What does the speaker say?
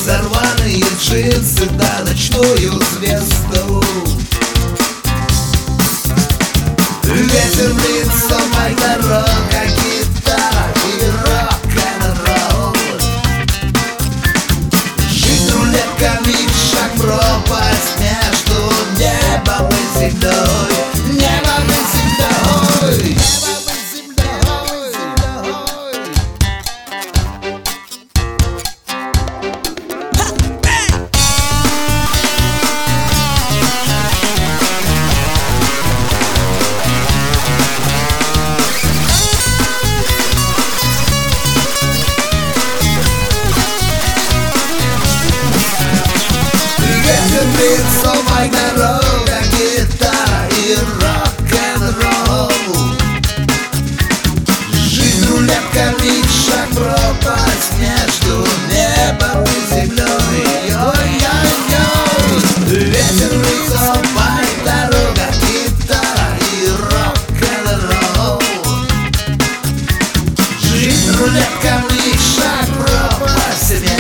за рваные джинсы да ночную звезду. Ветер в лицо, моя дорога, гитара и рок-н-ролл. Жизнь рулетками, шаг пропасть между небом и землей. Небом и землей. Небом и землей. Лицо, моя дорога, гитара и рок-н-ролл. Жизнь рулетками, шаг пропасть между небом и землей. Ой-ой-ой. Ветер в лицо, моя дорога, гитара и рок-н-ролл. Жизнь рулетками, шаг пропасть между